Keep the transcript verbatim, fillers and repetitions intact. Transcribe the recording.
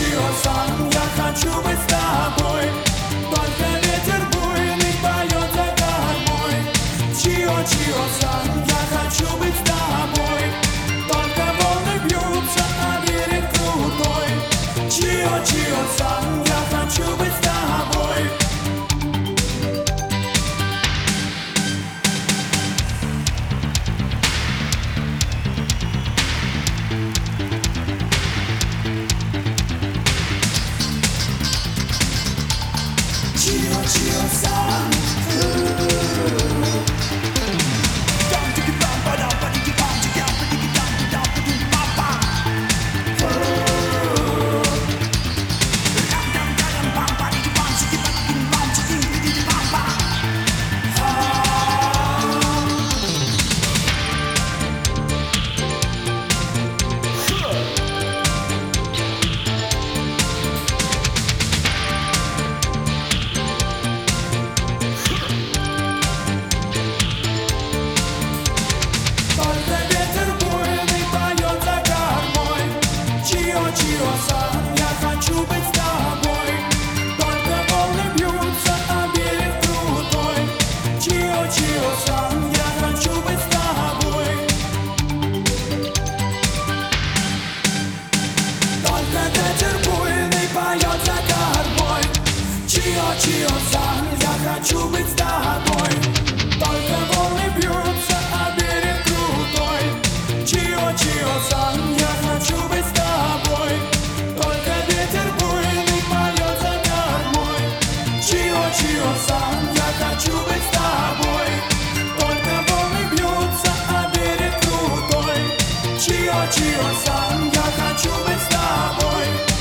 Чио-чио сан, я хочу быть с тобой. Только ветер буйный поет за кормой. Чио-чио сан, я хочу быть с тобой. Только волны бьются, а берег крутой. Чио-чио сан, я хочу быть с тобой. Чио-чио-сан. Только ветер буйный поет за кормой. Чио-чио сан, я хочу быть с тобой. Только волны бьются, а берег крутой. Чио-чио сан, я хочу быть с тобой. Только ветер буйный поет за кормой. Чио-чио сан, я хочу быть с тобой. Только волны бьются, а берег крутой. Чио-чио сан, я хочу быть с тобой. Только ветер буйный поет за кормой. Чио-чио сан, я хочу быть с тобой. Только волны бьются, а берег крутой. Чио-чио сан, я хочу быть с тобой.